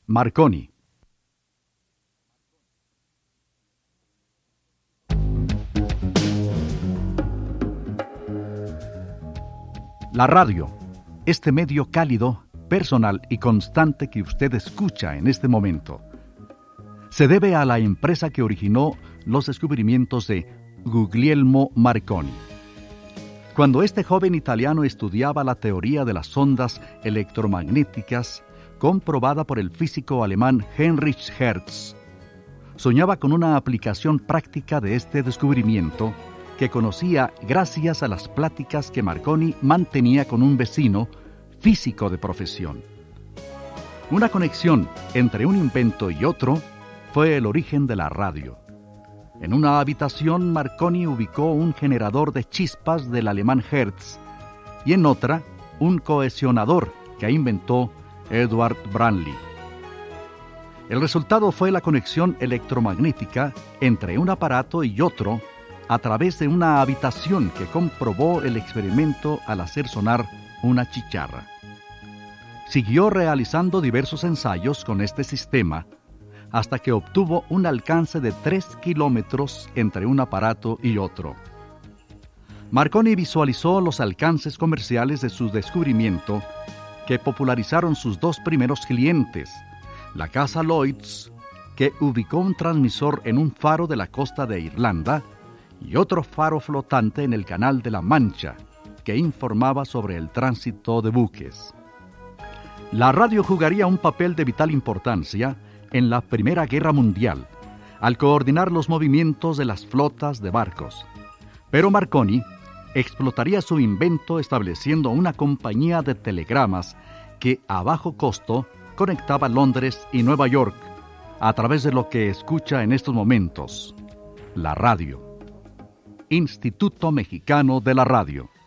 Marconi. La radio, este medio cálido, personal y constante que usted escucha en este momento, se debe a la empresa que originó los descubrimientos de Guglielmo Marconi. Cuando este joven italiano estudiaba la teoría de las ondas electromagnéticas, comprobada por el físico alemán Heinrich Hertz, soñaba con una aplicación práctica de este descubrimiento que conocía gracias a las pláticas que Marconi mantenía con un vecino, físico de profesión. Una conexión entre un invento y otro fue el origen de la radio. En una habitación, Marconi ubicó un generador de chispas del alemán Hertz y en otra, un cohesionador que inventó Edward Branly. El resultado fue la conexión electromagnética entre un aparato y otro a través de una habitación que comprobó el experimento al hacer sonar una chicharra. Siguió realizando diversos ensayos con este sistema hasta que obtuvo un alcance de 3 kilómetros entre un aparato y otro. Marconi visualizó los alcances comerciales de su descubrimiento que popularizaron sus dos primeros clientes, la casa Lloyds, que ubicó un transmisor en un faro de la costa de Irlanda, y otro faro flotante en el Canal de la Mancha, que informaba sobre el tránsito de buques. La radio jugaría un papel de vital importancia en la Primera Guerra Mundial, al coordinar los movimientos de las flotas de barcos. Pero Marconi explotaría su invento estableciendo una compañía de telegramas que a bajo costo conectaba Londres y Nueva York a través de lo que escucha en estos momentos, la radio. Instituto Mexicano de la Radio.